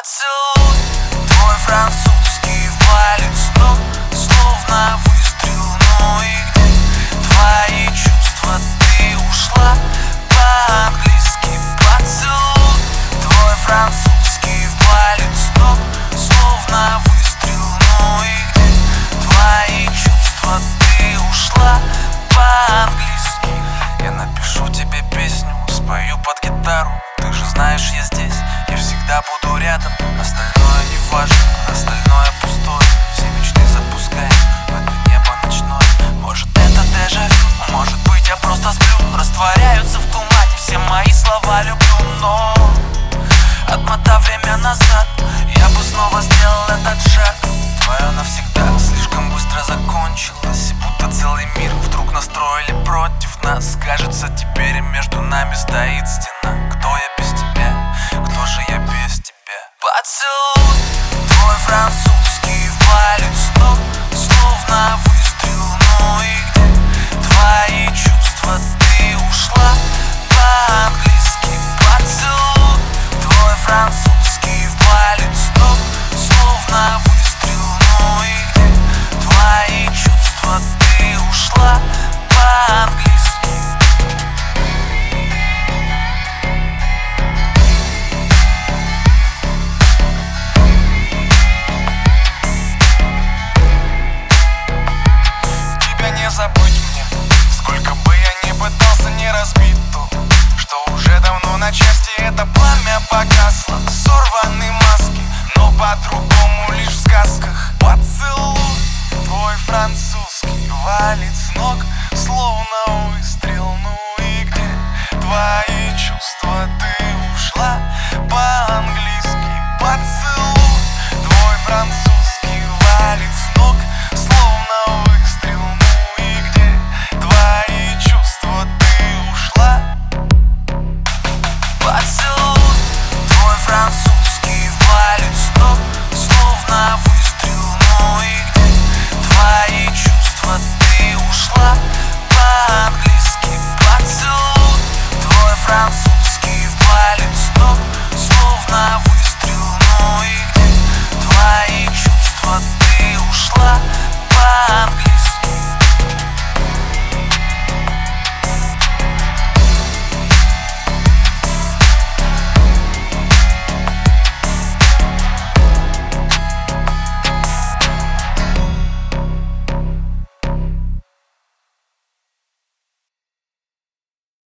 Поцелуй твой французский валит с ног, словно выстрел, ну и где твои чувства? Ты ушла по-английски. Поцелуй твой французский валит с ног, словно выстрел, ну и где твои чувства? Ты ушла по-английски. Я напишу тебе песню, спою под гитару. Ты же знаешь, я здесь, я всегда буду рядом. Остальное не важно, остальное пустое. Все мечты запускаем в это небо ночное. Может, это дежавю, может быть, я просто сплю. Растворяются в тумане все мои слова люблю. Но отмотав время назад, я бы снова сделал этот шаг. Твое навсегда слишком быстро закончилось, будто целый мир вдруг настроили против нас. Кажется, теперь между нами стоит стена. Кто я без тебя? Кто же я без тебя? Поцелуй твой француз